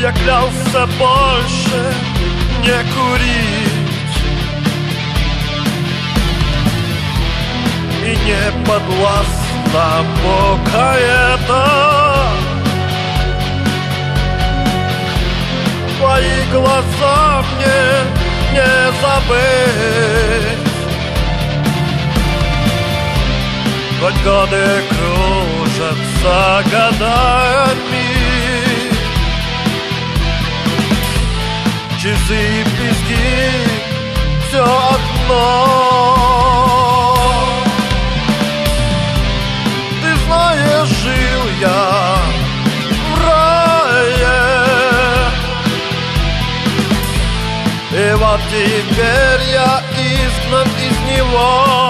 Я клялся больше не курить и не подвластна пока это. Твои глаза мне не забыть, хоть годы кружатся годами. Часы и пески, все одно. Ты знаешь, жил я в рае, и вот теперь я изгнан из него.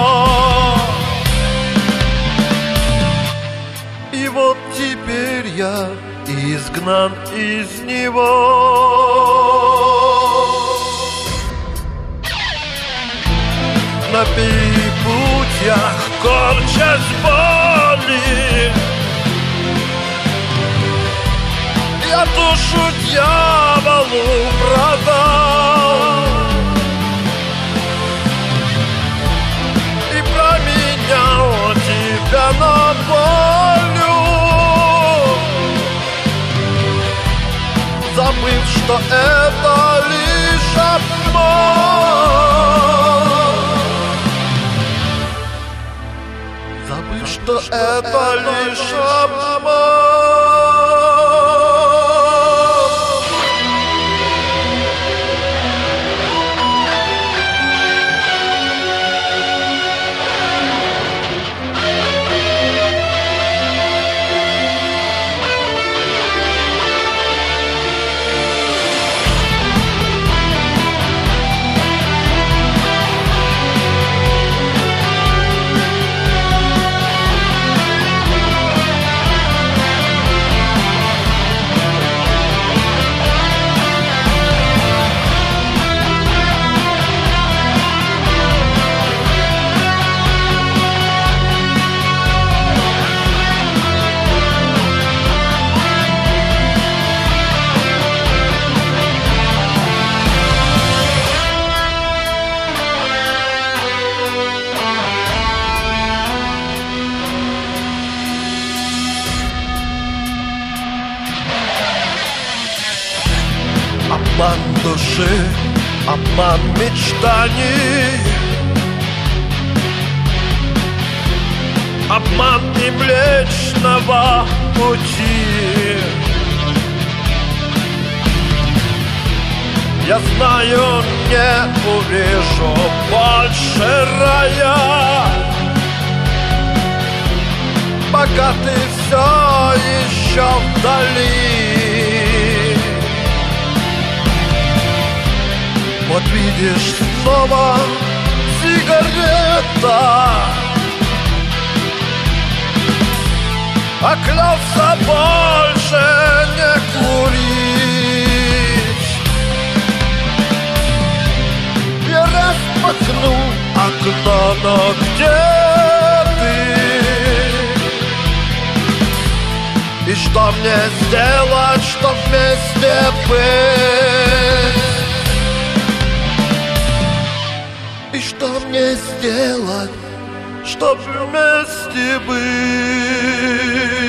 И вот теперь я изгнан из него. На перепутьях корчась боли, я душу дьяволу продал и променял тебя на волю, забыв, что это лишь обман, забыв, что это лишь обман. Обман души, обман мечтаний, обман и Млечного Пути. Я знаю, не увижу больше рая, пока ты все еще вдали. Вот видишь, снова сигарета, а клялся больше не курить. Я распахну окно, но где ты? И что мне сделать, чтоб вместе быть? И что мне сделать, чтоб вместе быть?